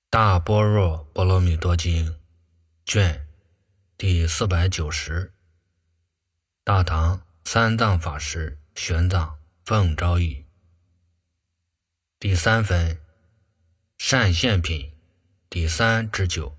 大般若波罗蜜多经卷第490，大唐三藏法师玄奘奉诏译。第三分善现品第3至9。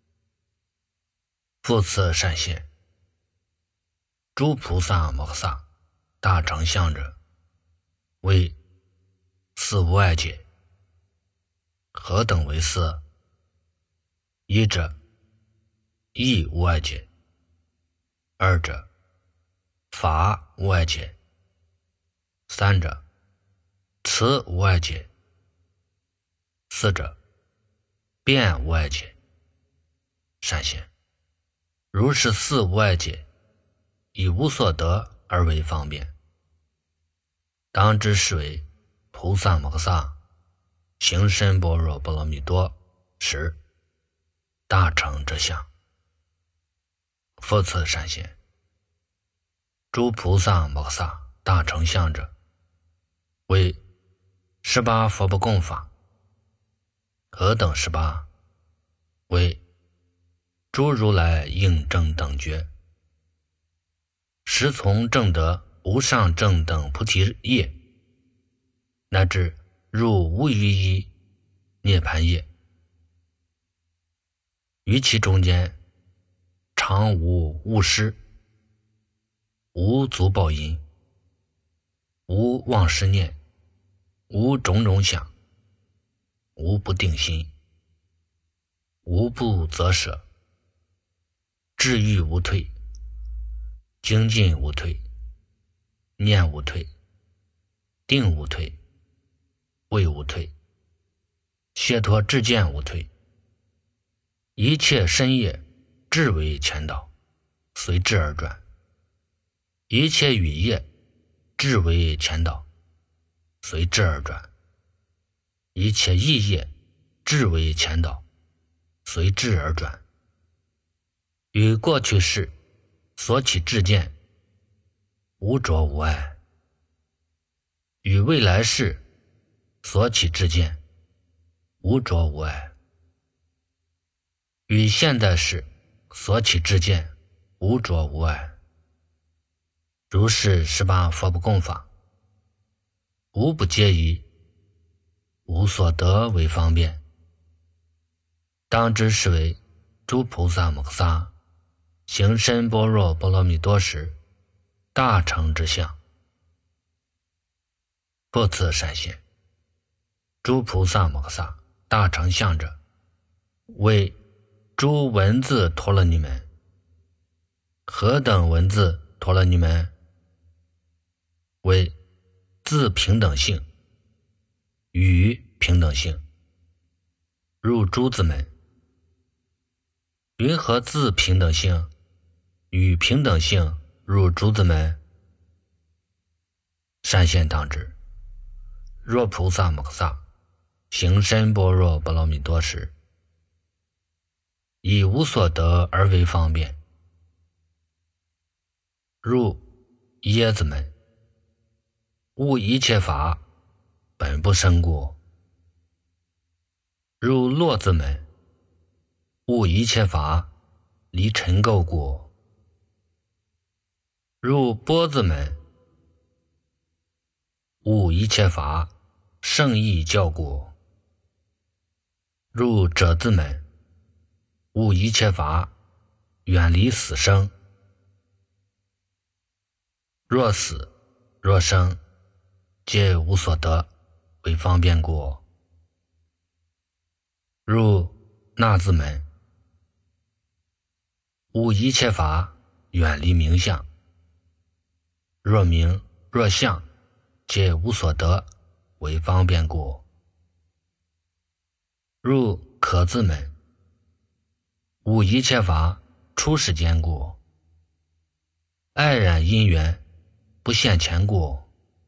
复次善现，诸菩萨摩诃萨大成相者，为四无碍解。何等为四？一者义无碍解，二者法无碍解，三者慈无碍解，四者辩无碍解。善现，如是四无碍解，以无所得而为方便，当知是为菩萨摩诃萨行深般若波罗蜜多时大成之相。复次善现，诸菩萨摩诃萨大成相者，为18佛不共法。何等18？为诸如来应正等觉，时从正得无上正等菩提业，乃至入无余一涅盘业，于其中间常无误失，无足报因，无忘失念，无种种想，无不定心，无不择舍，智欲无退，精进无退，念无退，定无退，位无退，解脱智见无退，一切身业智为前导，随智而转；一切语业智为前导，随智而转；一切意业智为前导，随智而转。与过去世所起智见无着无碍，与未来世所起智见无着无碍，与现在世所起智见无着无碍。如是18佛不共法，无不皆以无所得为方便，当知是为诸菩萨摩诃萨行深般若波罗蜜多时大成之相。复次善现，诸菩萨摩诃萨大成相者，为诸文字陀罗尼门。何等文字陀罗尼门？为自平等性与平等性，入诸字门。云何自平等性与平等性入诸字门？善现当知，若菩萨摩诃萨行深般若波罗蜜多时，以无所得而为方便，入耶字门。悟一切法本不生故，入落字门。悟一切法离尘垢故，入波字门。悟一切法圣意教故，入者字门。悟一切法远离死生。若死若生皆无所得为方便故，入那字门。悟一切法远离名相。若名若相皆无所得为方便故，入可字门。悟一切法初始间故，爱染因缘不现前故，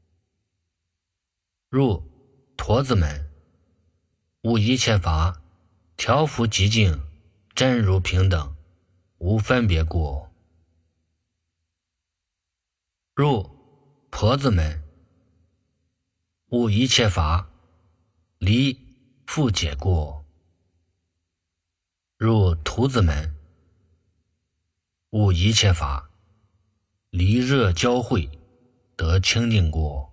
入陀字门。悟一切法调伏极静真如平等无分别故，入婆字门。悟一切法离复解故， 入徒子门，悟一切法，离热交会，得清净果。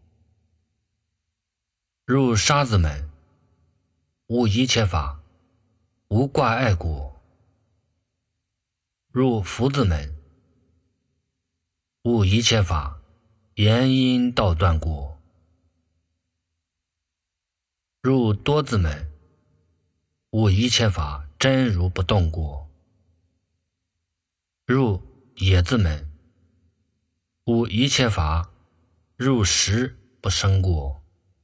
入沙子门，悟一切法，无挂碍果。入福子门，悟一切法，言因道断果。入多字门，悟一切法，真如不动果。入也字门，悟一切法，入实不生果。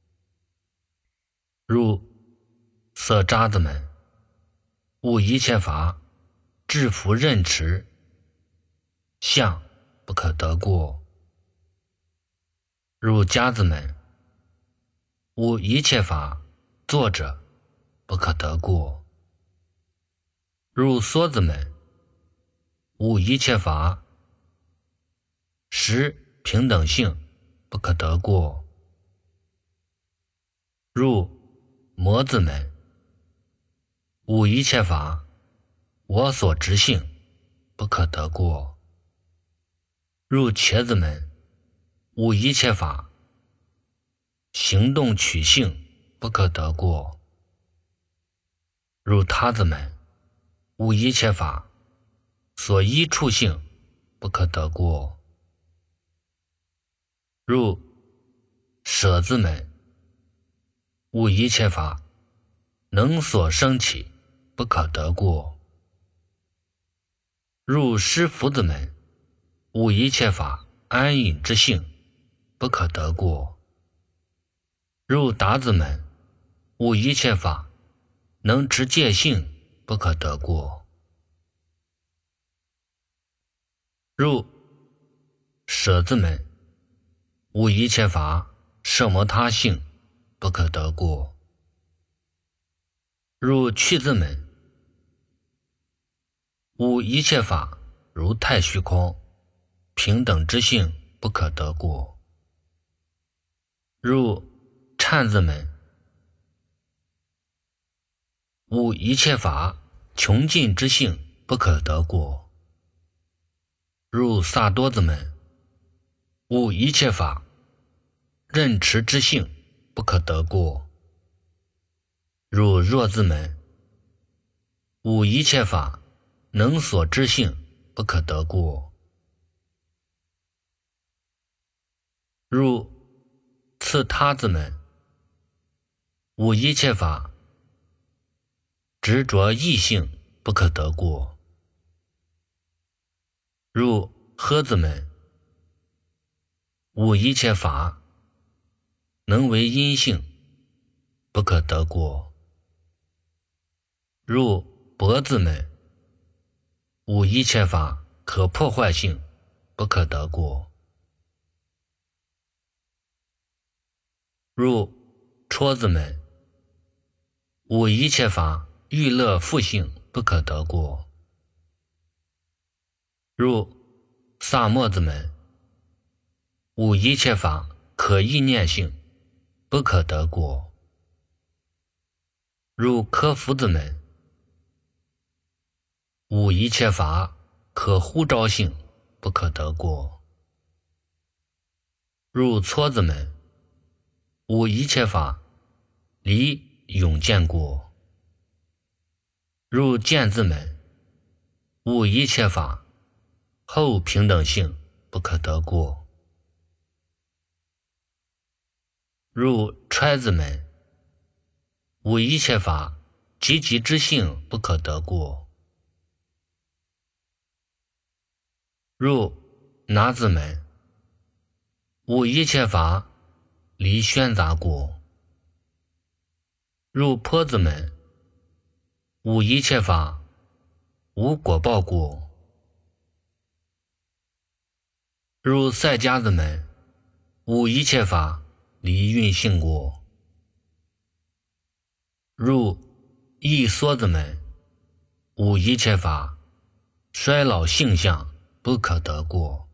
入色渣子门，悟一切法，制服任持，相不可得过。入家子门，悟一切法，作者不可得过。入梭子门，悟一切法，实平等性不可得过。入魔子门，悟一切法，我所执性不可得过。入茄子门，悟一切法，行动取性不可得过。入他子门，悟一切法，所依处性不可得过。入舍字门，悟一切法，能所生起不可得过。入施福子门，悟一切法，安隐之性不可得过。入达子门，悟一切法，能持戒性不可得过。入舍字门，悟一切法，摄摩他性不可得过。入去字门，悟一切法，如太虚空，平等之性不可得过。入忏字门，悟一切法，穷尽之性不可得过。入萨多子门，悟一切法，任持之性不可得过。入若字门，悟一切法，能所知性不可得过。入次他字门，悟一切法，执着异性不可得过。入呵字门，悟一切法，能为阴性不可得过。入薄字门，悟一切法，可破坏性不可得过。入戳字门，悟一切法，欲乐复性不可得过。入萨末子门，悟一切法，可意念性不可得过。入科福子门，悟一切法，可呼召性不可得过。入撮子门，悟一切法，离永见过。入见字门，悟一切法，后平等性不可得过。入揣字门，悟一切法，积极之性不可得过。入拿字门，悟一切法，离宣杂过。入坡子门，悟一切法，无果报过。入赛迦子门，悟一切法，离运性过。入易缩子门，悟一切法，衰老性相不可得过。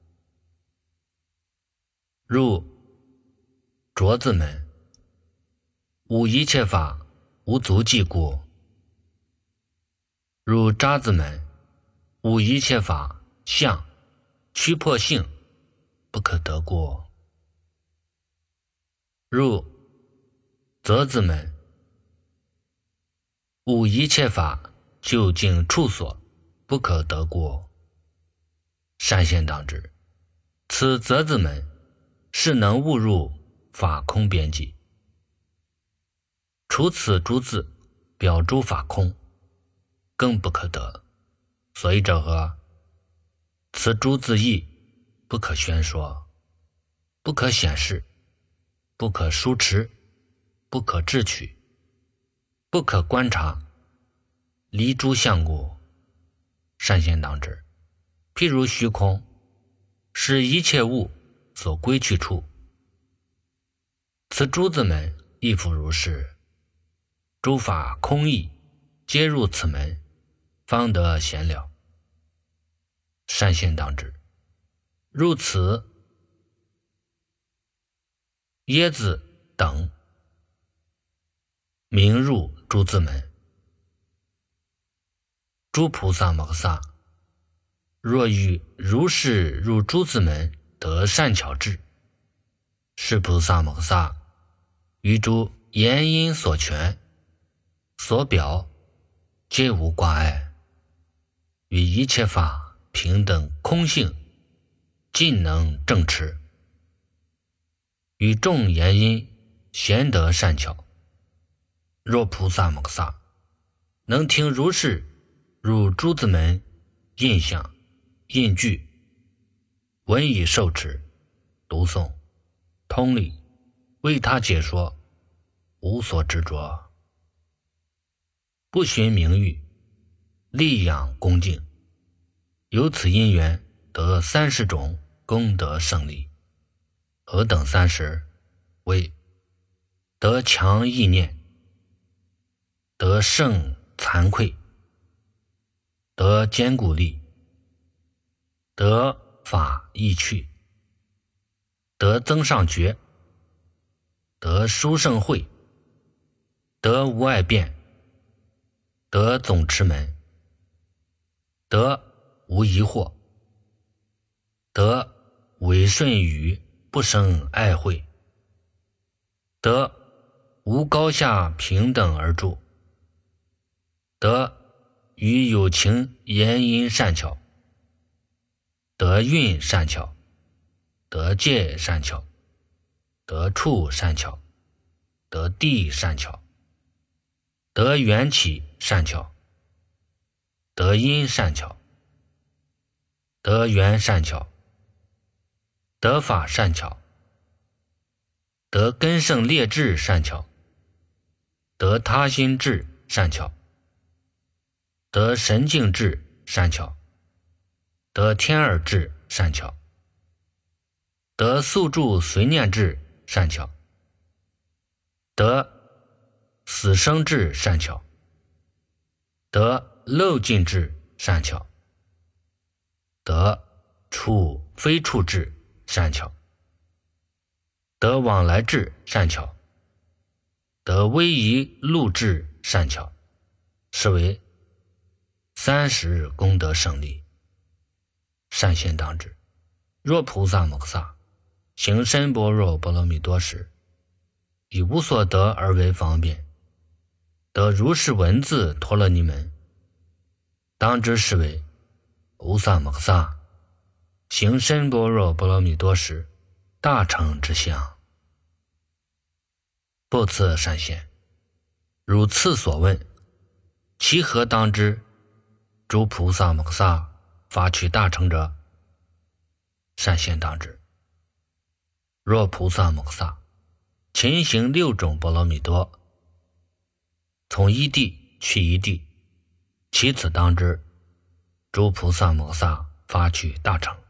入浊字门，悟一切法，无足计过。 如渣子们，无一切法相须破性，不可得过。如则子们，无一切法究竟处所，不可得过。善现当知，此则子们是能悟入法空边际，除此诸字表诸法空，更不可得。所以者何？此诸字义不可宣说，不可显示，不可书持，不可智取，不可观察，离诸相故。善现当知，譬如虚空，是一切物所归去处。此诸子们亦复如是，诸法空义，皆入此门，方得显了。善现当知，入此耶子等，名入诸子门。诸菩萨摩诃萨，若欲如是入诸子门得善巧智，是菩萨摩诃萨于诸言因所权所表，皆无挂碍，与一切法平等空性，尽能正持，与众言因咸得善巧。若菩萨摩诃萨能听如是入诸子门印象印句，闻以受持，读诵通理，为他解说，无所执着，不寻名誉，力养恭敬，由此因缘得30种功德胜利。何等30？为得强意念，得胜惭愧，得坚固力，得法意趣，得增上觉，得殊胜慧，得无碍辩，得总持门，得无疑惑，得违顺语不生爱慧，得无高下平等而住，得与有情言因善巧，得运善巧，得戒善巧，得处善巧，得地善巧，得缘起善巧，得因善巧，得缘善巧，得法善巧，得根胜劣智善巧，得他心智善巧，得神境智善巧，得天耳智善巧，得宿住随念智善巧，得死生智善巧，得漏尽智善巧，得处非处智善巧，得往来智善巧，得威仪路智善巧，是为30功德胜利。善现当知，若菩萨摩诃萨行深般若波罗蜜多时，以无所得而为方便，得如是文字陀罗尼门，当知是为菩萨摩诃萨行深般若波罗蜜多时大成之相。不次善现，如次所问，其何当知诸菩萨摩诃萨发取大成者？善现当知，若菩萨摩诃萨勤行6种波罗蜜多，从一地去一地，其此当知诸菩萨摩诃萨发取大成。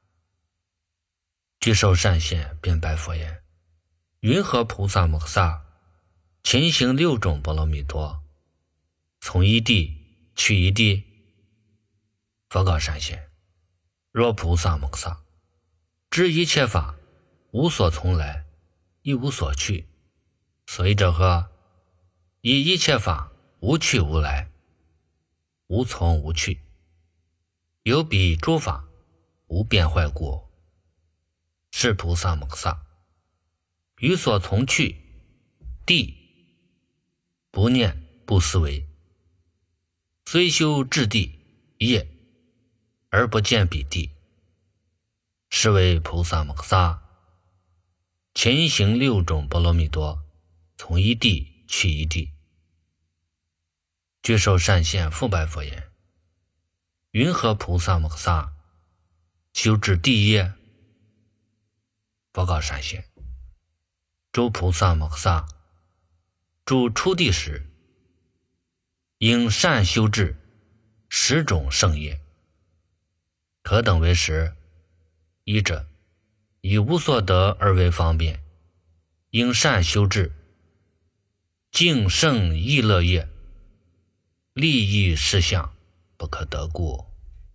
具受善现，便白佛言：云何菩萨摩诃萨勤行6种波罗蜜多，从一地去一地？佛告善现：若菩萨摩诃萨知一切法无所从来，亦无所去，所以者何？以一切法无去无来， 无从无去，有彼诸法，无变坏过。是菩萨摩诃萨，于所从去，地不念不思维，虽修至地业，而不见彼地，是为菩萨摩诃萨勤行6种波罗蜜多，从一地去一地。具受善现复白佛言：云何菩萨摩诃萨修至地业？佛告善现：诸菩萨摩诃萨住初地时，应善修至10种圣业。何等为10？一者，以无所得而为方便，应善修至净圣意乐业，利益事相，不可得过。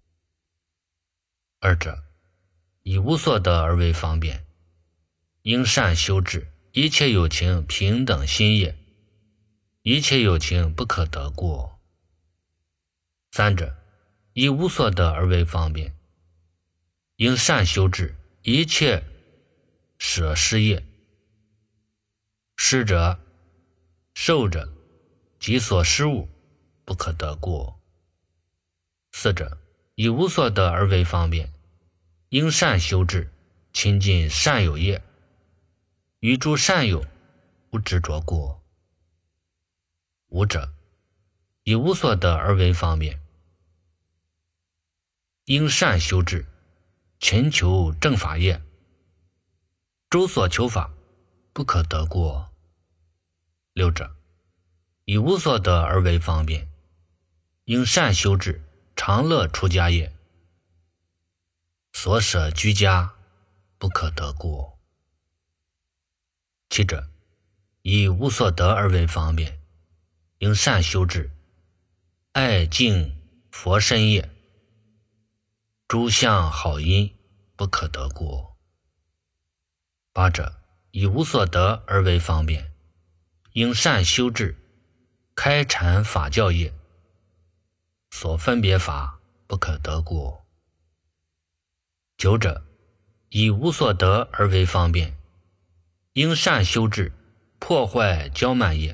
二者，以无所得而为方便，应善修至一切有情平等心业，一切有情不可得过。三者，以无所得而为方便，应善修至一切舍施业，施者、受者及所施物，不可得过。四者，以无所得而为方便，应善修至亲近善友业，与诸善友无执着过。五者，以无所得而为方便，应善修至勤求正法业，诸所求法不可得过。六者，以无所得而为方便，应善修至常乐出家业，所舍居家不可得过。七者，以无所得而为方便，应善修至爱敬佛身业，诸相好因不可得过。八者，以无所得而为方便，应善修至开阐法教业，所分别法不可得过。九者，以无所得而为方便，应善修至破坏骄慢业，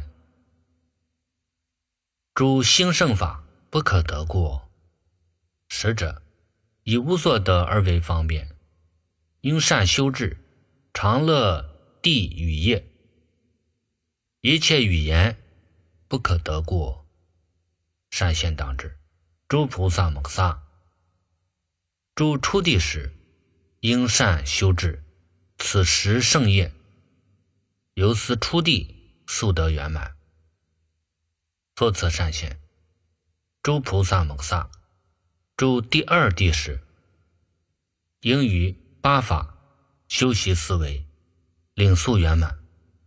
诸兴盛法不可得过。十者，以无所得而为方便，应善修至常乐地语业，一切语言不可得过。善现当知，诸菩萨摩诃萨住初地时，应善修至此10圣业，由此初地速得圆满。作此善现，诸菩萨摩诃萨住第2地时，应于8法修习思维，领速圆满。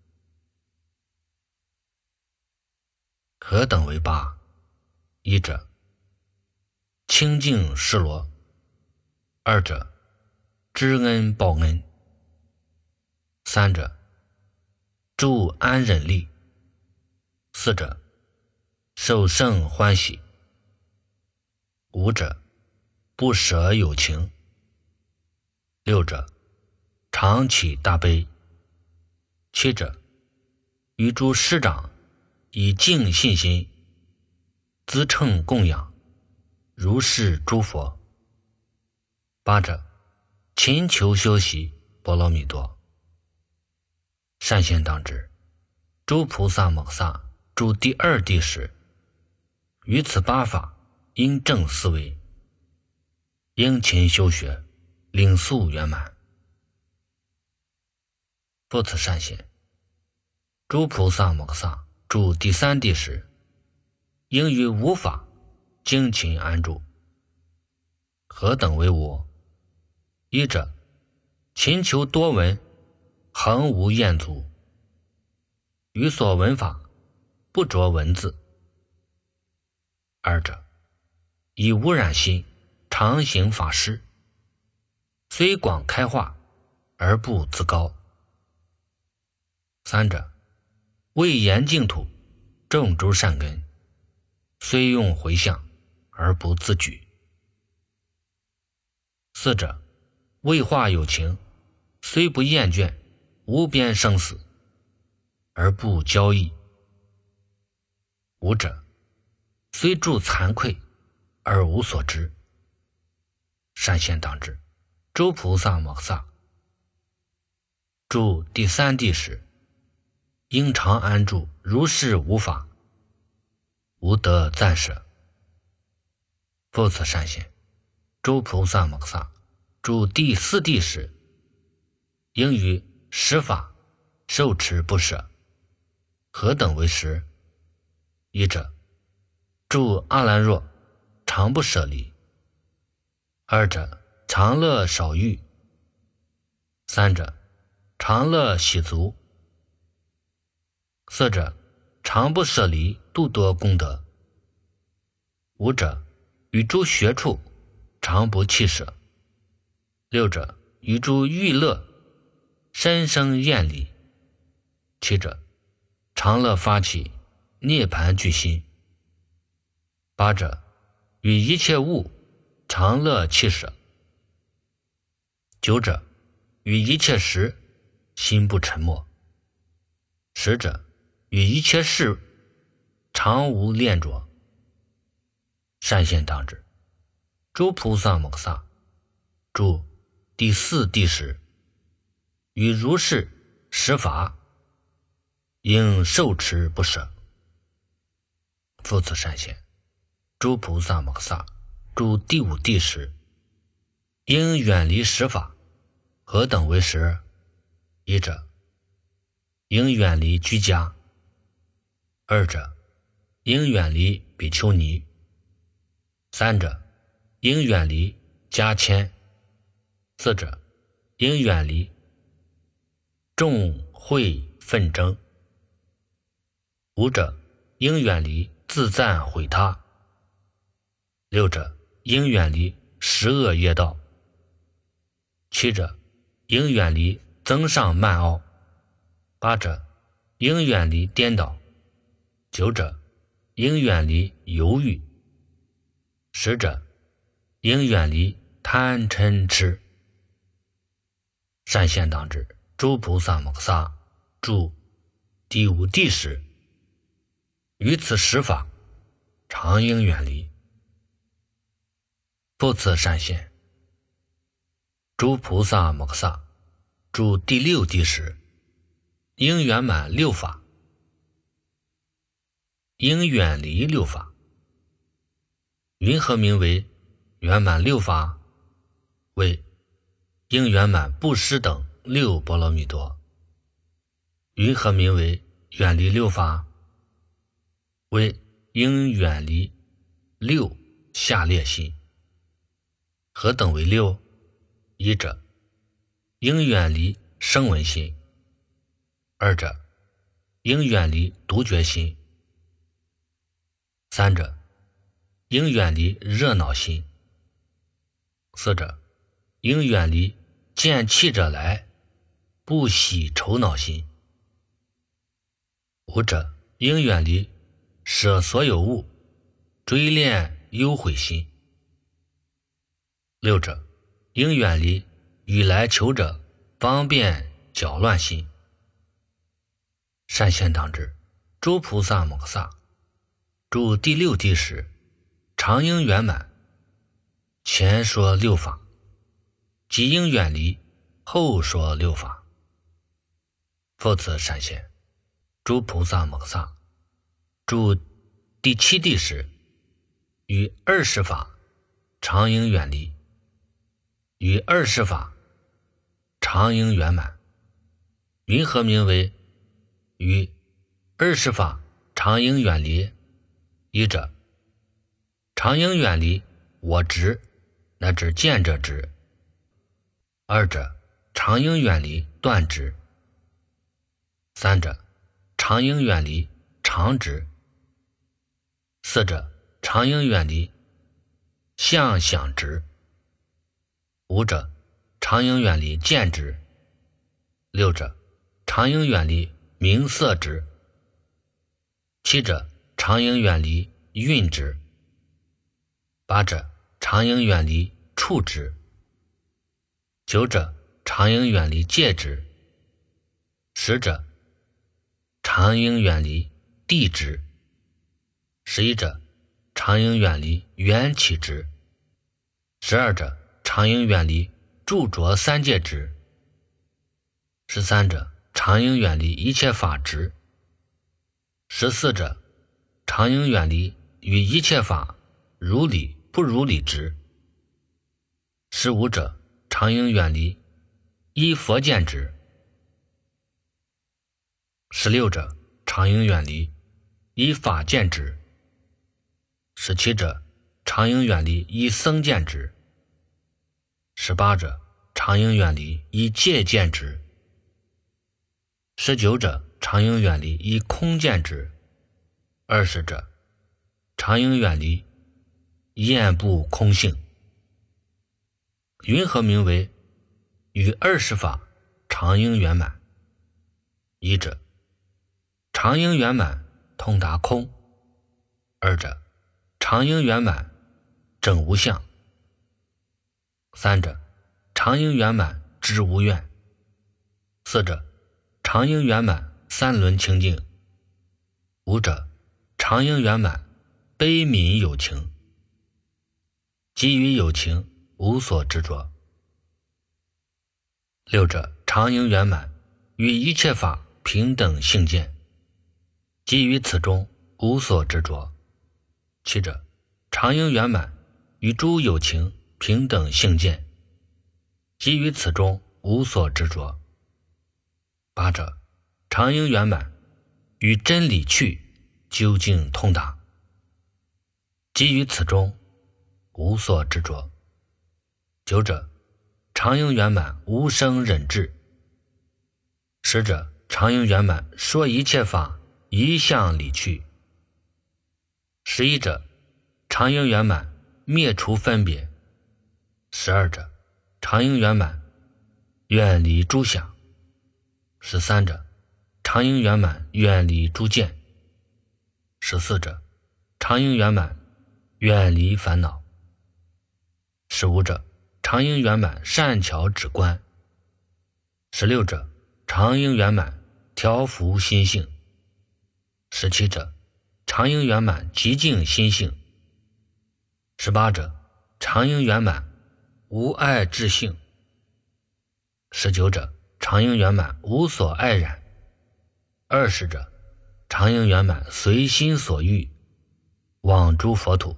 何等为8？一者，清净示罗；二者，知恩报恩；三者，助安忍力；四者，受胜欢喜；五者，不舍有情；六者，常起大悲；七者，与诸师长以净信心资称供养，如是诸佛；八者，勤求修习波罗蜜多。善现当知，诸菩萨摩诃萨住第2地时，于此8法应正思维，应勤修学，领速圆满。复此善现，诸菩萨摩诃萨住第3地时，应于5法精勤安住。何等为5？一者，勤求多闻，恒无厌足，于所闻法不着文字；二者，以无染心常行法施，虽广开化而不自高；三者，为严净土种诸善根，虽用回向而不自举。四者，为化有情，虽不厌倦，无边生死，而不交易。五者，虽住惭愧，而无所知。善现当知，诸菩萨摩诃萨住第三地时，应常安住如是无法，无得暂舍。复次善现，诸菩萨摩诃萨住第四地时，应于十法受持不舍。何等为十？一者，住阿兰若，常不舍离；二者，常乐少欲；三者，常乐喜足；四者，常不舍离度多功德；五者，与诸学处常不弃舍；六者，与诸欲乐深生厌离；七者，常乐发起涅盘具心；八者，与一切物常乐弃舍；九者，与一切时心不沉默；十者，与一切事常无恋着。善现当知，诸菩萨摩诃萨住第四地时，与如是十法应受持不舍。复次善现，诸菩萨摩诃萨住第五地时，应远离十法。何等为十？一者，应远离居家；二者，应远离比丘尼；三者，应远离家迁；四者，应远离众会纷争；五者，应远离自赞毁他；六者，应远离十恶业道；七者，应远离增上慢傲；八者，应远离颠倒；九者，应远离犹豫；十者，应远离贪嗔痴。善现当知，诸菩萨摩诃萨住第五地时，于此十法常应远离。复次善现，诸菩萨摩诃萨住第六地时，应圆满六法，应远离六法。云何名为圆满六法？为应圆满布施等六波罗蜜多。云何名为远离六法？为应远离六下劣心。何等为六？一者，应远离声闻心；二者，应远离独觉心；三者，应远离热闹心；四者，应远离见气者来不喜愁恼心；五者，应远离舍所有物追恋忧悔心；六者，应远离与来求者方便搅乱心。善现当知，诸菩萨摩诃萨住第六地时，常应圆满前说六法，即应远离后说六法。复次善现，诸菩萨摩诃萨住第七地时，于20法常应远离，于20法常应圆满。云何名为于20法常应远离？一者，常应远离我执乃至见者执；二者，常应远离断执；三者，常应远离常执；四者，常应远离相想执；五者，常应远离见执；六者，常应远离名色执；七者，常应远离蕴执； 8者，常应远离触之。9者，常应远离戒之。10者，常应远离地之。11者，常应远离缘起之。12者，常应远离著着三界之。13者，常应远离一切法之。14者，常应远离与一切法如理不如理之。15者，常应远离依佛见之。16者，常应远离依法见之。17者，常应远离依僧见之。18者，常应远离依戒见之。19者，常应远离依空见之。20者，常应远离厌不空性。云何名为与20法常应圆满？一者，常应圆满通达空；二者，常应圆满证无相；三者，常应圆满知无怨；四者，常应圆满三轮清净；五者，常应圆满悲悯有情。基于有情无所执着。六者，常应圆满与一切法平等性见，基于此中无所执着。七者，常应圆满与诸有情平等性见，基于此中无所执着。八者，常应圆满与真理趣究竟通达，基于此中无所执着。九者，常应圆满无生忍智。十者，常应圆满说一切法一向理趣。11者，常应圆满灭除分别。12者，常应圆满远离诸想。13者，常应圆满远离诸见。14者，常应圆满远离烦恼。15者，常应圆满善巧止观。16者，常应圆满调伏心性。17者，常应圆满极静心性。18者，常应圆满无爱智性。19者，常应圆满无所爱染。20者，常应圆满随心所欲往诸佛土，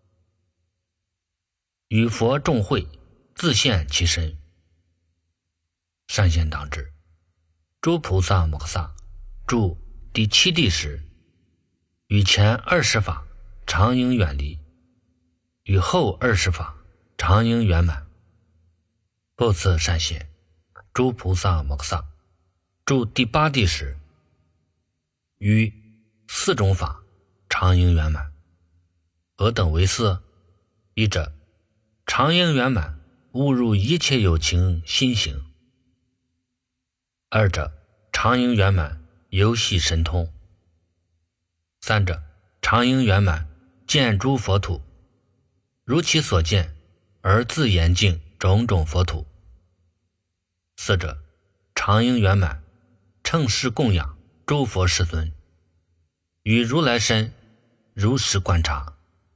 与佛众会自现其身。善现当知，诸菩萨摩诃萨住第七地时，与前20法常应远离，与后20法常应圆满。复次善现，诸菩萨摩诃萨住第八地时，与4种法常应圆满。何等为4？一者，常应圆满误入一切有情心行；二者，常应圆满游戏神通；三者，常应圆满见诸佛土，如其所见而自言净种种佛土；四者，常应圆满乘势供养诸佛世尊，与如来身如实观察。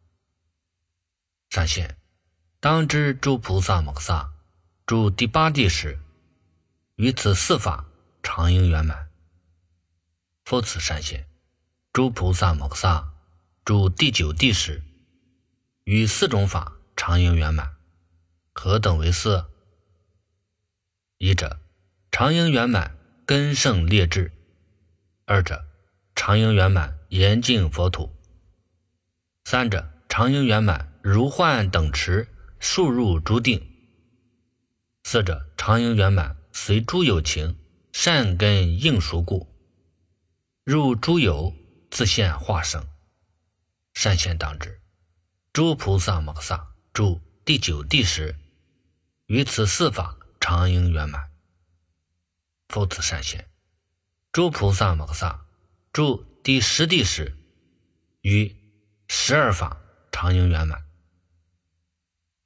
善现，当知诸菩萨摩诃萨住第八地时，于此4法常应圆满。复次善现，诸菩萨摩诃萨住第9地时，于4种法常应圆满。何等为4？一者，常应圆满根胜劣智；二者，常应圆满严净佛土；三者，常应圆满如幻等持速入诸定；四者，常应圆满随诸有情善根应熟故，入诸有自现化生。善现当知，诸菩萨摩诃萨住第9地时，于此4法常应圆满。复次善现，诸菩萨摩诃萨住第10地时，于12法常应圆满。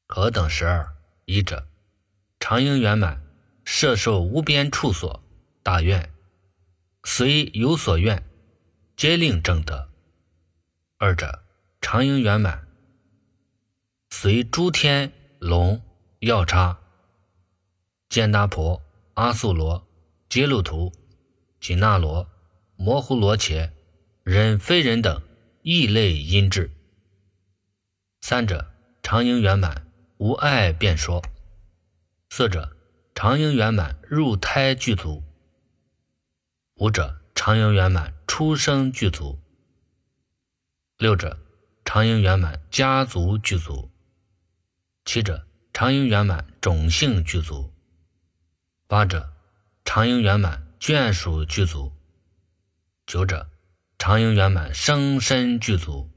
何等12。一者，常应圆满，摄受无边处所，大愿，虽有所愿，皆令正得。二者，常应圆满，随诸天龙、药叉、犍达婆、阿素罗、揭路图、紧那罗、摩呼罗伽、人非人等异类因智。三者，常应圆满，无碍辩说。四者，常应圆满，入胎具足。五者，常应圆满，出生具足。六者，常应圆满，家族具足。七者，常应圆满，种姓具足。八者，常应圆满，眷属具足。九者，常应圆满，生身具足。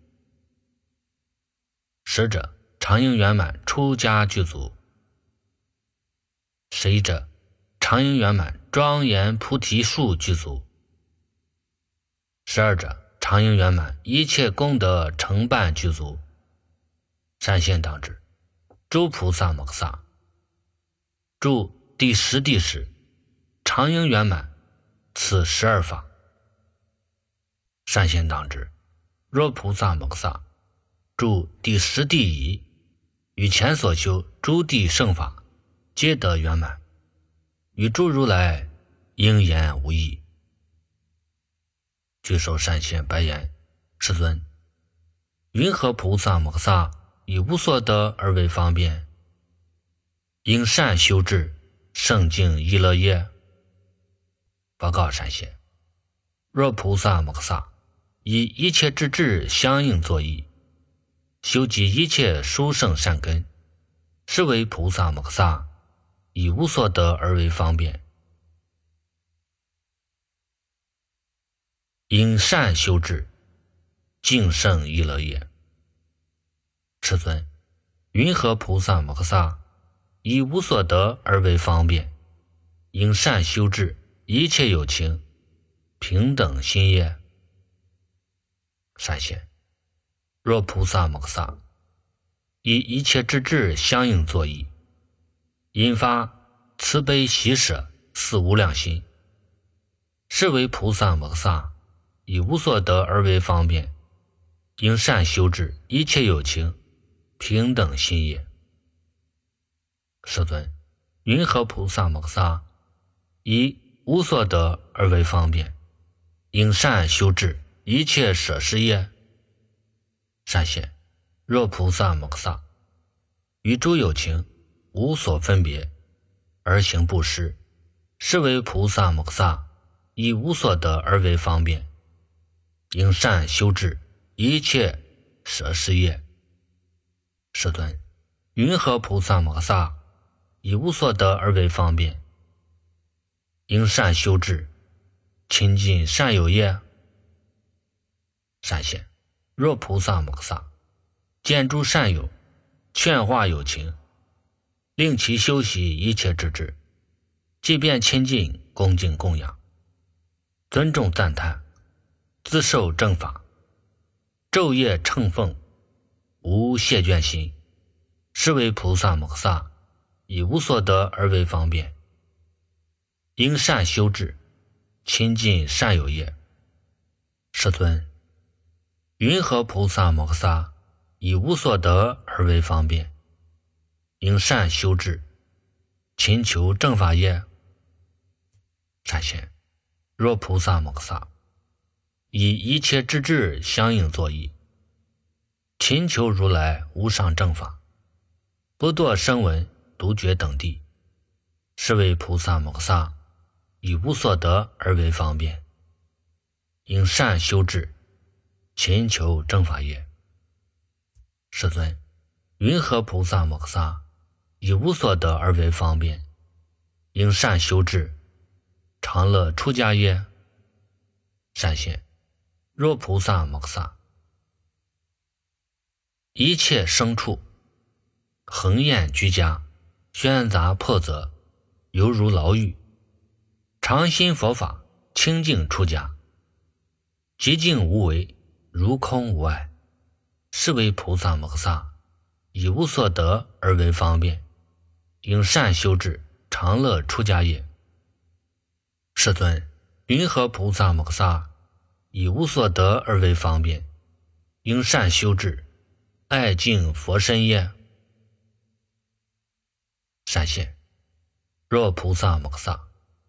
十者，常应圆满，出家具足。11者，常应圆满，庄严菩提树具足。12者，常应圆满，一切功德成办具足。善现当知，诸菩萨摩诃萨，住第10地时，常应圆满，此12法。善现当知，若菩萨摩诃萨住第10地已，与前所修诸地圣法皆得圆满，与诸如来应言无异。具受善现白言：世尊，云何菩萨摩诃萨以无所得而为方便，应善修治，圣净意乐业？报告善现，若菩萨摩诃萨以一切之智相应作意，修集一切殊胜善根，是为菩萨摩诃萨以无所得而为方便，应善修治，净圣意乐业。世尊，云何菩萨摩诃萨以无所得而为方便，应善修治一切有情平等心业？善现，若菩萨摩诃萨以一切之智相应作意，引发慈悲喜舍四无量心，是为菩萨摩诃萨以无所得而为方便，应善修治一切有情平等心业。世尊，云何菩萨摩诃萨以无所得而为方便，应善修治一切舍施业？善现，若菩萨摩诃萨与诸有情无所分别而行布施，是为菩萨摩诃萨以无所得而为方便，应善修治一切舍施业。世尊，云何菩萨摩诃萨以无所得而为方便，应善修治亲近善友业？善现，若菩萨摩诃萨见诸善友，劝化有情，令其修习一切之智，即便亲近恭敬供养，尊重赞叹，自受正法，昼夜称奉，无谢倦心，是为菩萨摩诃萨以无所得而为方便，应善修治亲近善友业。世尊，云何菩萨摩诃萨以无所得而为方便，应善修治勤求正法业？善现，若菩萨摩诃萨以一切之智相应作意，勤求如来无上正法，不堕声闻独觉等地，是为菩萨摩诃萨以无所得而为方便，应善修治勤求正法业。世尊，云何菩萨摩诃萨以无所得而为方便，应善修治常乐出家业？善现，若菩萨摩诃萨一切牲畜恒厌居家，喧杂破则，犹如牢狱，常心佛法，清净出家，寂静无为，如空无碍，是为菩萨摩诃萨一无所得而为方便，应善修之，常乐出家也。世尊，云何菩萨摩诃萨以无所得而为方便，应善修之，爱敬佛身也？善现，若菩萨摩诃萨，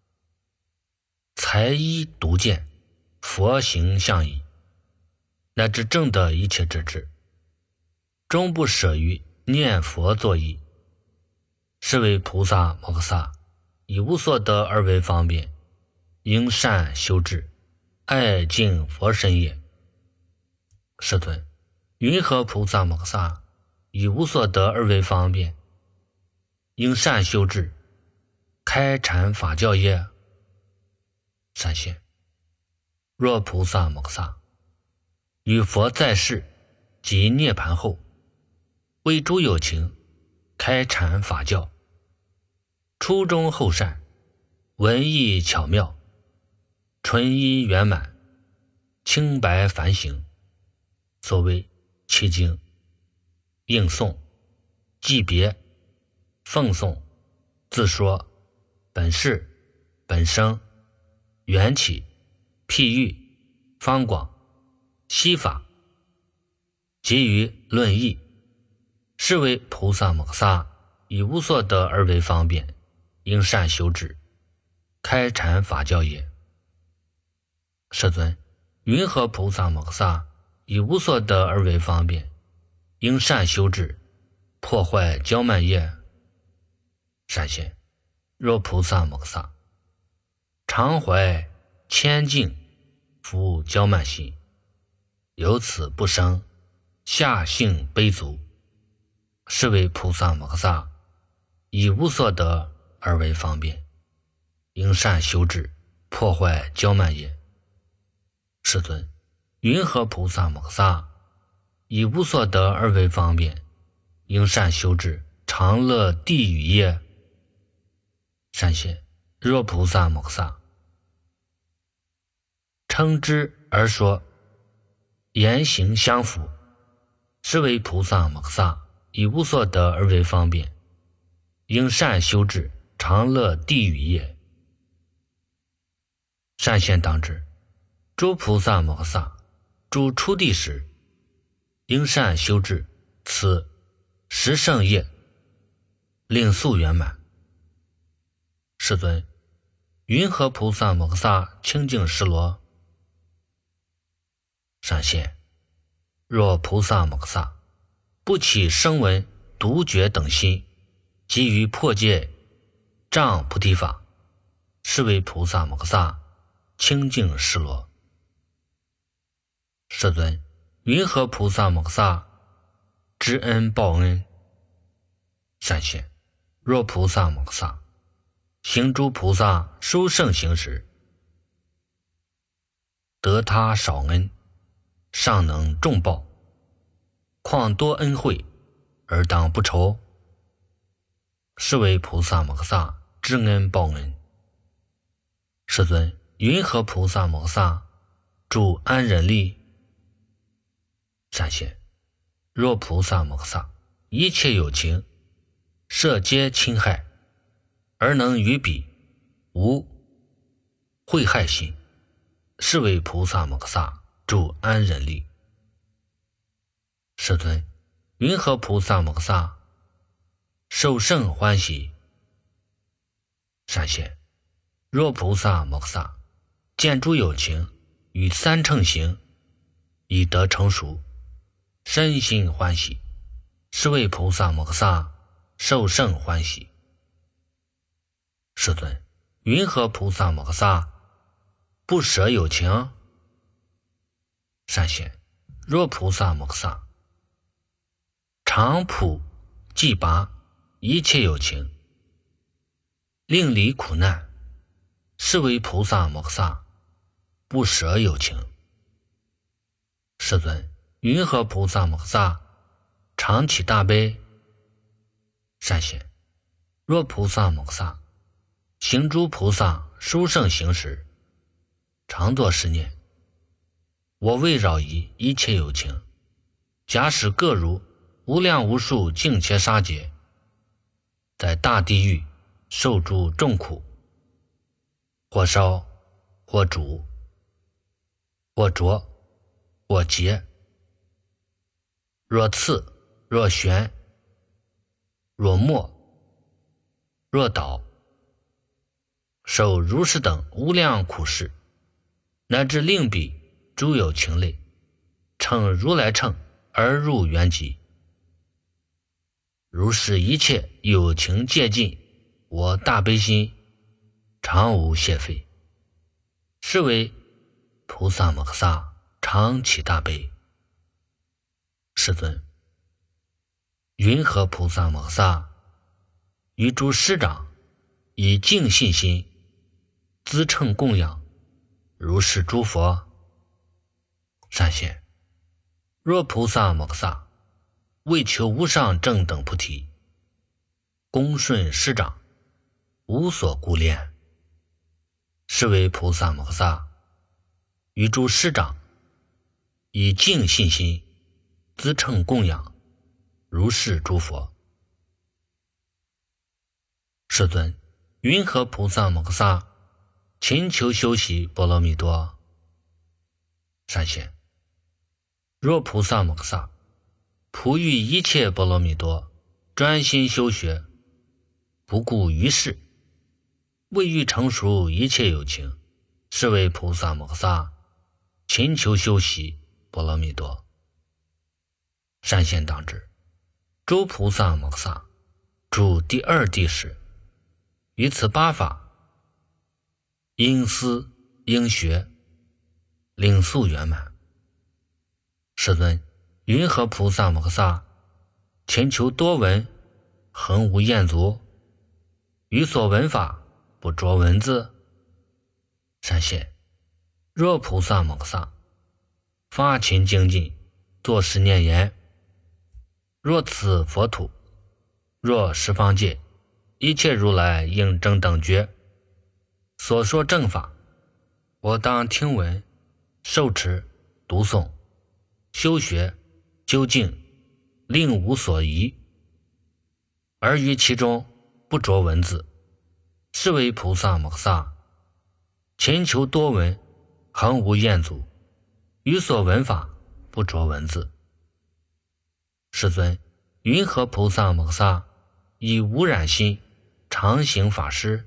才依独见佛行相矣，乃至正得一切之智，终不舍于念佛作意，是为菩萨摩诃萨以无所得而为方便，应善修之，爱敬佛身也。世尊，云何菩萨摩诃萨以无所得而为方便，应善修之，开阐法教也？善现，若菩萨摩诃萨与佛在世及涅盘后，为诸有情开阐法教，初中后善，文艺巧妙，纯一圆满，清白梵行，所谓契经、应诵、记别、奉诵、自说、本事、本生、缘起、譬喻、方广、悉法，及于论义，是为菩萨摩诃萨以无所得而为方便，应善修之，开阐法教也。世尊，云何菩萨摩诃萨以无所得而为方便，应善修之，破坏骄慢业？善现，若菩萨摩诃萨常怀谦敬服骄慢心，由此不生下性卑足，是为菩萨摩诃萨以无所得而为方便，应善修之，破坏骄慢业。世尊，云何菩萨摩诃萨以无所得而为方便，应善修之，常乐地狱业？善现，若菩萨摩诃萨称之而说，言行相符，是为菩萨摩诃萨以无所得而为方便，应善修之，常乐地狱业。善现当知，诸菩萨摩诃萨诸初地时，应善修之此十圣业，令速圆满。世尊，云何菩萨摩诃萨清净实罗？善现，若菩萨摩诃萨不起声闻独觉等心，及于破戒障菩提法，是为菩萨摩诃萨清净实罗。世尊，云何菩萨摩诃萨知恩报恩？善现，若菩萨摩诃萨行诸菩萨殊胜行时，得他少恩，尚能重报，况多恩惠而当不酬？是为菩萨摩诃萨知恩报恩。世尊，云何菩萨摩诃萨住安忍力？善现，若菩萨摩诃萨一切有情设皆侵害，而能于彼无会害心，是为菩萨摩诃萨住安忍力。世尊，云何菩萨摩诃萨受胜欢喜？善现，若菩萨摩诃萨见诸有情与三乘行已得成熟，身心欢喜，是为菩萨摩诃萨受胜欢喜。世尊，云何菩萨摩诃萨不舍有情？善现，若菩萨摩诃萨常普济拔一切有情，令离苦难，是为菩萨摩诃萨不舍有情。世尊，云何菩萨摩诃萨常起大悲？善现，若菩萨摩诃萨行诸菩萨殊胜行时，常作是念：我为扰夷一切有情，假使各如无量无数境界杀劫，在大地狱受诸重苦，或烧，或煮，或灼，或结，若刺，若悬，若没，若倒，受如是等无量苦事，乃至令彼诸有情类，乘如来乘而入圆寂。如是一切有情戒尽，我大悲心常无懈废，是为菩萨摩诃萨常起大悲。世尊，云何菩萨摩诃萨于诸师长以净信心资称供养如是诸佛？善现，若菩萨摩诃萨为求无上正等菩提，恭顺师长，无所顾恋，是为菩萨摩诃萨于诸师长以净信心资称供养如是诸佛。世尊，云何菩萨摩诃萨勤求修习波罗蜜多？善现，若菩萨摩诃萨普欲一切波罗蜜多，专心修学，不顾于世，为欲成熟一切有情，是为菩萨摩诃萨勤求修习波罗蜜多。善现当知，诸菩萨摩诃萨住第二地时，于此八法应思应学，领速圆满。世尊，云何菩萨摩诃萨勤求多闻，恒无厌足，于所闻法不着文字？善现，若菩萨摩诃萨发勤精进，作是念言：若此佛土，若十方界，一切如来应正等觉所说正法，我当听闻、受持、读诵、修学，究竟令无所疑，而于其中不着文字，是为菩萨摩诃萨勤求多闻，恒无厌足，于所闻法不着文字。世尊，云何菩萨摩诃萨以无染心常行法施，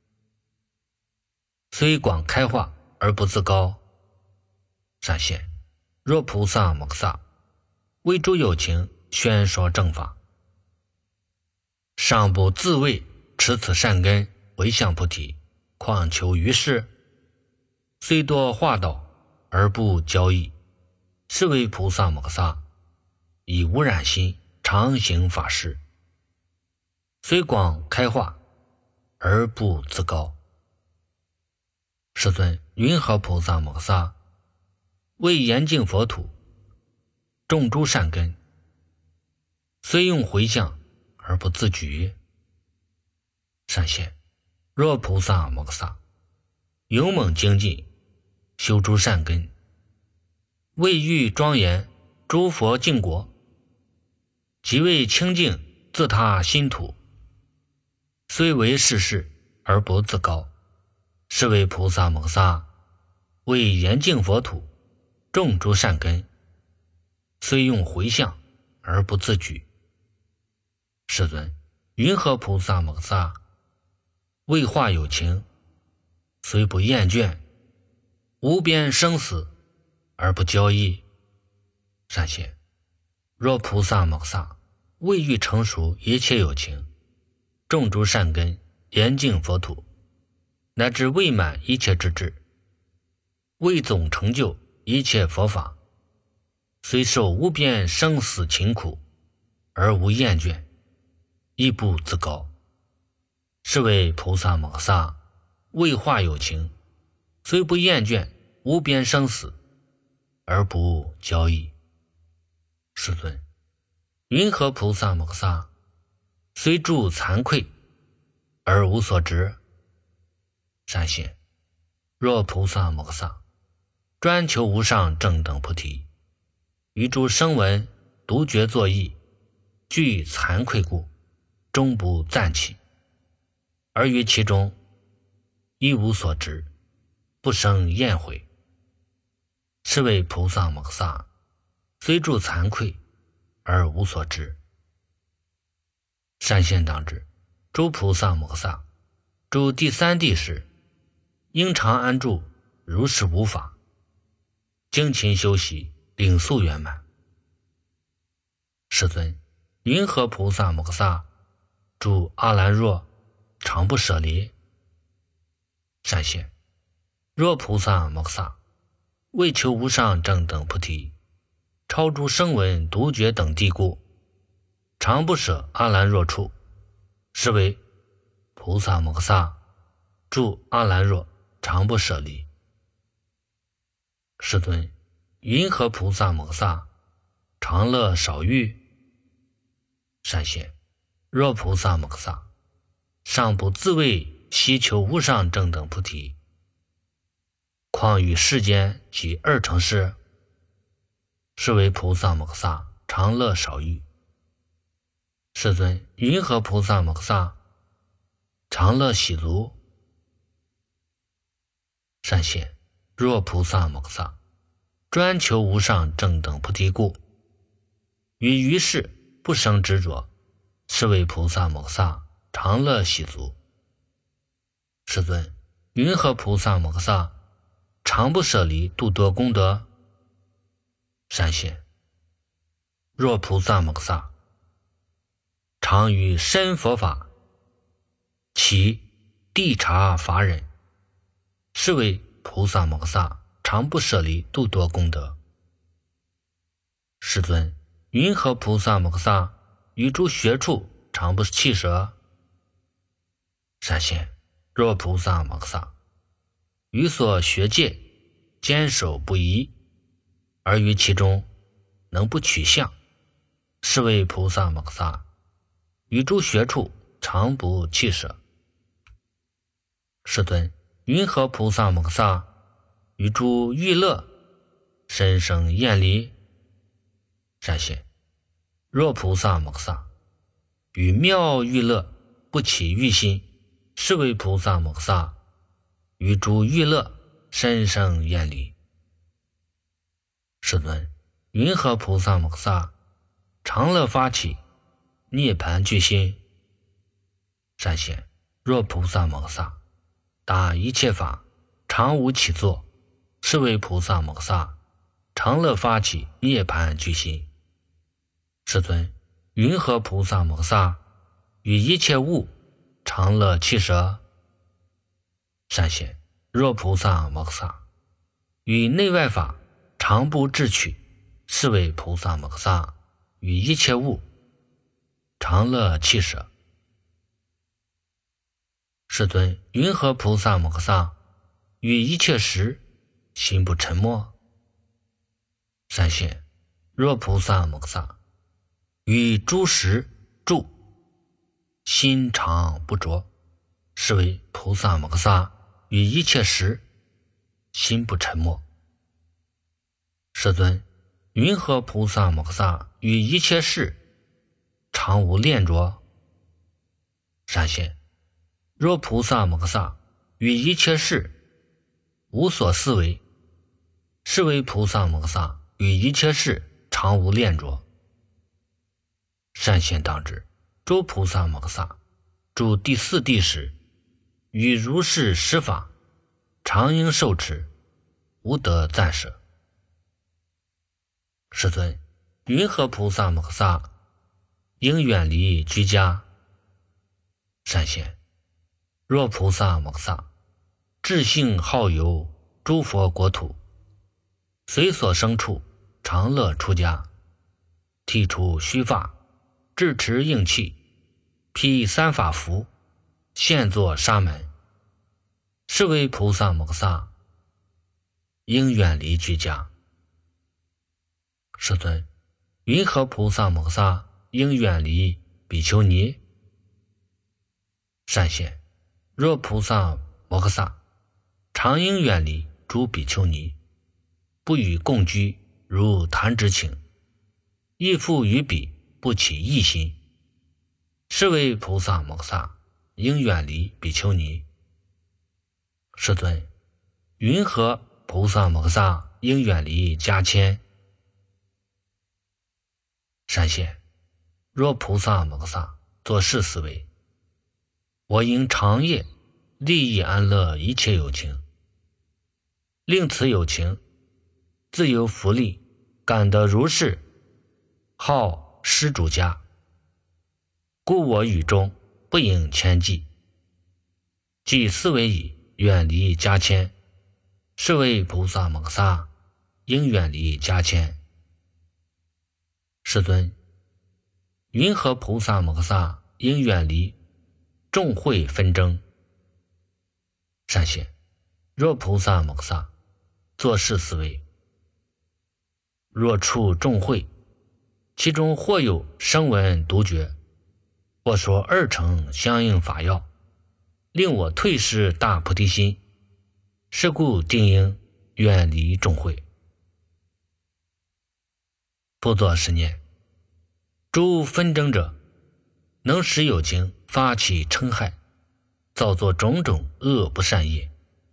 虽广开化而不自高？善现，若菩萨摩诃萨为诸有情宣说正法，尚不自谓持此善根为相菩提，况求于世？虽多化道而不交易，是为菩萨摩诃萨以无染心常行法施，虽广开化而不自高。世尊，云何菩萨摩诃萨为严净佛土种诸善根，虽用回向而不自举？善现，若菩萨摩诃萨勇猛精进，修诸善根，为欲庄严诸佛净国，即为清净自他心土，虽为世事而不自高，是为菩萨摩诃萨为严净佛土种诸善根，虽用回向而不自举。世尊，云何菩萨摩诃萨为化有情，虽不厌倦，无边生死而不交易？善现，若菩萨摩诃萨为欲成熟一切有情，种诸善根，严净佛土，乃至未满一切之智，为总成就一切佛法，虽受无边生死勤苦，而无厌倦，亦不自高，是为菩萨摩诃萨为化有情，虽不厌倦无边生死，而不交易。世尊，云何菩萨摩诃萨虽住惭愧而无所执？善现，若菩萨摩诃萨专求无上正等菩提，于诸声闻独觉作意， 惧惭愧故，终不暂起，而于其中一无所执，不生厌悔，是为菩萨摩诃萨虽住惭愧而无所执。善现当知，诸菩萨摩诃萨住第三地时，应常安住如是无法，精勤修习，领宿圆满。世尊，云何菩萨摩诃萨住阿兰若，常不舍离？善现，若菩萨摩诃萨为求无上正等菩提，超诸声闻独觉等地故，常不舍阿兰若处，是为菩萨摩诃萨住阿兰若，常不舍离。世尊，云何菩萨摩诃萨常乐少欲？善现，若菩萨摩诃萨尚不自谓希求无上正等菩提，况于世间及二乘事，是为菩萨摩诃萨常乐少欲。世尊，云何菩萨摩诃萨常乐喜足？善现，若菩萨摩诃萨专求无上正等菩提故，于世不生执着，是为菩萨摩诃萨常乐喜足。世尊，云何菩萨摩诃萨常不舍离度多功德？善现，若菩萨摩诃萨常于深佛法其谛察法忍，是为菩萨摩诃萨常不舍离度多功德。世尊，云何菩萨摩诃萨于诸学处常不弃舍？善现，若菩萨摩诃萨于所学戒坚守不移，而于其中能不取相，是为菩萨摩诃萨于诸学处常不弃舍。世尊，云何菩萨摩诃萨于诸欲乐深生厌离？善现，若菩萨摩诃萨于妙欲乐不起欲心，是为菩萨摩诃萨于诸欲乐深生厌离。世尊，云何菩萨摩诃萨常乐发起涅盘具心？善现，若菩萨摩诃萨达一切法常无起作，是为菩萨摩诃萨常乐发起涅盘具心。世尊，云何菩萨摩诃萨与一切物常乐弃舍？善现，若菩萨摩诃萨与内外法常不智取，是为菩萨摩诃萨与一切物常乐弃舍。世尊，云何菩萨摩诃萨与一切时心不沉没？善现，若菩萨摩诃萨与诸时住心常不着，是为菩萨摩诃萨与一切时心不沉没。世尊，云何菩萨摩诃萨与一切事常无恋着？善现，若菩萨摩诃萨与一切事无所思维，是为菩萨摩诃萨与一切事常无恋着。善现当知，诸菩萨摩诃萨住第四地时，与如是十法常应受持，无得暂舍。世尊，云何菩萨摩诃萨应远离居家？善现，若菩萨摩诃萨智性好游诸佛国土，随所生处常乐出家，剃除须发，智持应器，披三法服，现作沙门，是为菩萨摩诃萨应远离居家。世尊，云何菩萨摩诃萨应远离比丘尼？善现，若菩萨摩诃萨常应远离诸比丘尼，不与共居，如弹指请，亦复于彼不起异心，是为菩萨摩诃萨应远离比丘尼。世尊，云何菩萨摩诃萨应远离迦千？善现，若菩萨摩诃萨作是思维：我应长夜利益安乐一切有情，令此有情自由福利，感得如是，好施主家，故我语中不应牵计。即思维已，远离迦千，是为菩萨摩诃萨应远离迦千。世尊，云何菩萨摩诃萨应远离众会纷争？善现，若菩萨摩诃萨作是思维：若处众会，其中或有声闻独觉，或说二乘相应法要，令我退失大菩提心，是故定应远离众会。不作是念：诸纷争者，能使有情发起嗔害，造作种种恶不善业，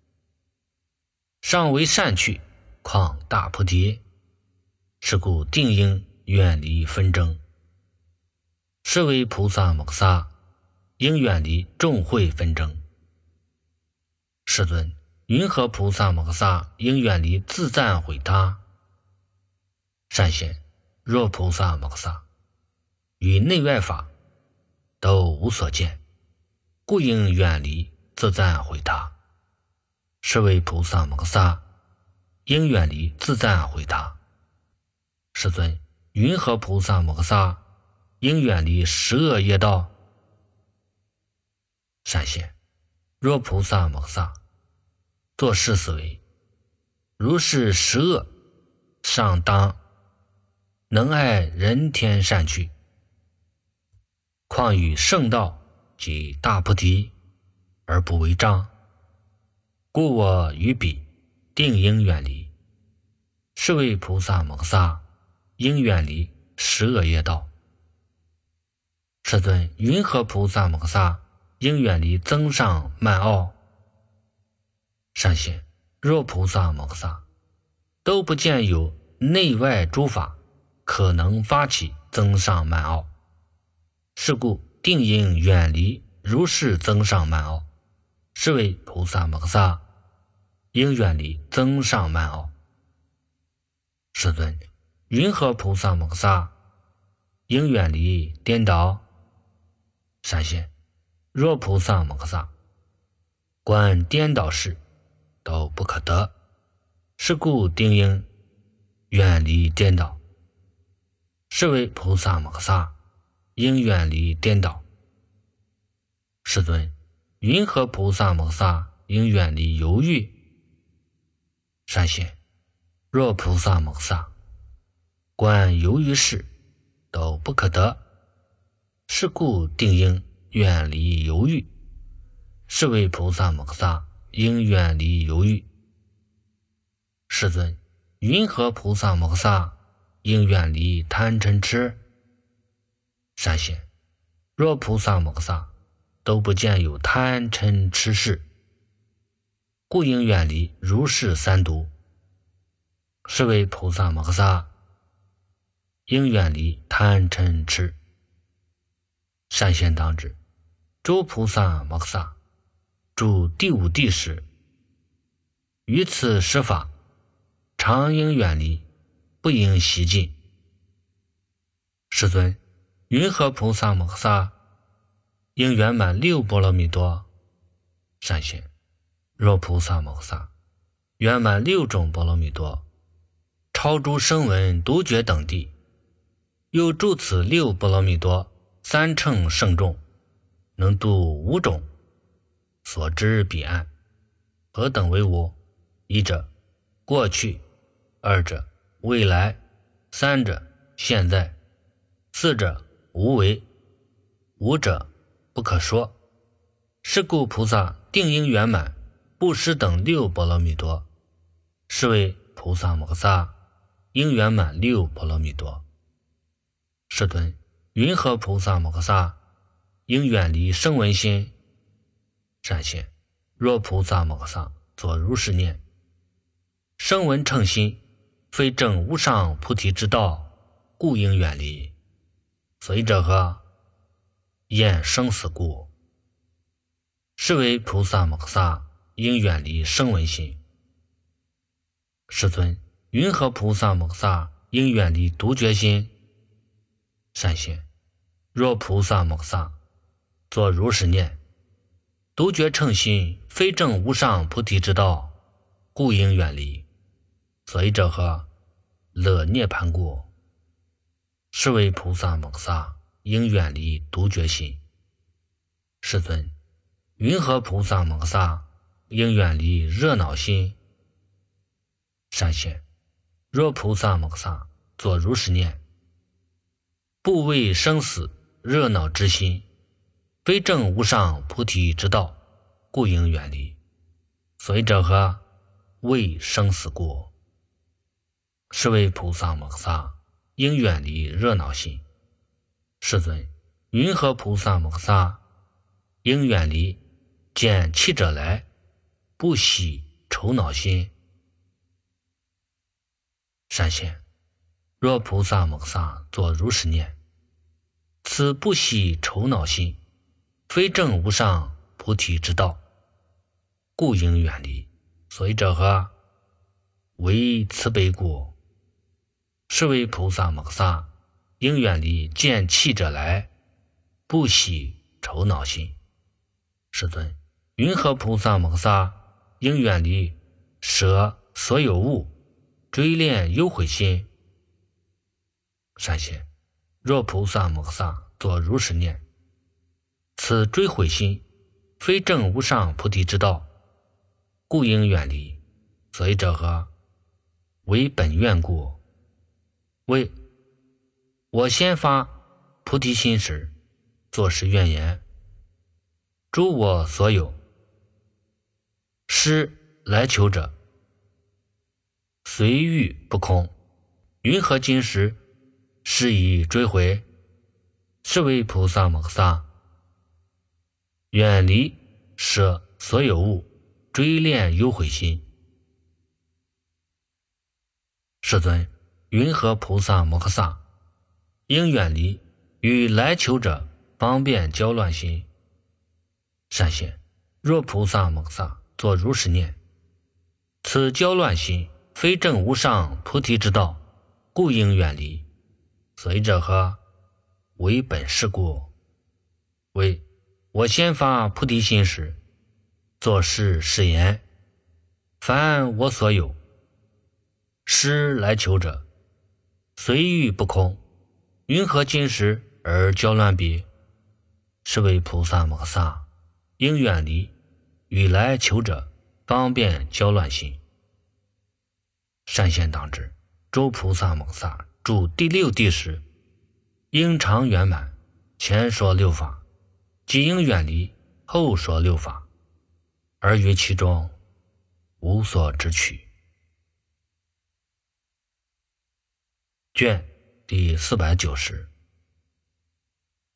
尚为善趣，况大菩提？是故定应远离纷争，是为菩萨摩诃萨应远离众会纷争。世尊，云何菩萨摩诃萨应远离自赞毁他？善现，若菩萨摩诃萨与内外法都无所见，故应远离自赞毁他，是为菩萨摩诃萨应远离自赞毁他。世尊，云何菩萨摩诃萨应远离十恶业道？善现，若菩萨摩诃萨作是思维：如是十恶，尚当能爱人天善趣，况与圣道及大菩提而不为障，故我于彼定应远离，是为菩萨摩诃萨应远离十恶业道。世尊，云何菩萨摩诃萨应远离增上慢傲？善现，若菩萨摩诃萨都不见有内外诸法可能发起增上慢傲，是故定应远离如是增上慢傲，是为菩萨摩诃萨应远离增上慢傲。世尊，云何菩萨摩诃萨应远离颠倒？善现，若菩萨摩诃萨观颠倒事都不可得，是故定应远离颠倒，是为菩萨摩诃萨应远离颠倒。世尊，云何菩萨摩诃萨应远离犹豫？善现，若菩萨摩诃萨观犹豫事都不可得，是故定应远离犹豫，是为菩萨摩诃萨应远离犹豫。世尊，云何菩萨摩诃萨应远离贪嗔痴？善现，若菩萨摩诃萨都不见有贪嗔痴事，故应远离如是三毒，是为菩萨摩诃萨应远离贪嗔痴。善现当知，诸菩萨摩诃萨住第五地时，于此十法常应远离，不应习进。世尊，云何菩萨摩诃萨应圆满六波罗蜜多？善现，若菩萨摩诃萨圆满六种波罗蜜多，超诸声闻独觉等地，又住此六波罗蜜多三乘圣众，能度五种所知彼岸。何等为无？一者过去，二者未来，三者现在，四者无为，五者不可说。是故菩萨定应圆满布施等六波罗蜜多，是为菩萨摩诃萨应圆满六波罗蜜多。世尊， 云何菩萨摩诃萨应远离声闻心？善现，若菩萨摩诃萨作如是念：声闻乘心，非正无上菩提之道，故应远离。随者何？厌生死故。是为菩萨摩诃萨应远离声闻心。世尊，云何菩萨摩诃萨应远离独觉心？善现，若菩萨摩诃萨作如是念：独觉乘心，非正无上菩提之道，故应远离。随者何？乐涅盘故。是为菩萨摩诃萨应远离独觉心。世尊，云何菩萨摩诃萨应远离热恼心？善现，若菩萨摩诃萨作如是念：不为生死热恼之心，非正无上菩提之道，故应远离。随者何？为生死故。是为菩萨摩诃萨应远离热恼心。世尊，云何菩萨摩诃萨应远离见弃者来，不喜愁恼心？善现，若菩萨摩诃萨作如是念：此不喜愁恼心，非正无上菩提之道，故应远离。随者何？为慈悲故。是为菩萨摩诃萨应远离见弃者来，不喜愁恼心。世尊，云何菩萨摩诃萨应远离舍所有物追恋忧悔心？善现，若菩萨摩诃萨作如是念：此追悔心，非正无上菩提之道，故应远离。随者何？为本愿故。为我先发菩提心时，作是愿言：诸我所有施来求者，随欲不空，云何今时施以追回？是为菩萨摩诃萨远离舍所有物追恋忧悔心。世尊，云何菩萨摩诃萨应远离与来求者方便交乱心？善现，若菩萨摩诃萨作如是念：此交乱心，非正无上菩提之道，故应远离。随者何？为本事故。为我先发菩提心时，作是誓言：凡我所有施来求者，随欲不空，云何今时而交乱彼？是为菩萨摩诃萨应远离与来求者方便交乱心。善现当知，诸菩萨摩诃萨住第六地时，应常圆满，前说六法，即应远离，后说六法，而于其中无所执取。卷第490。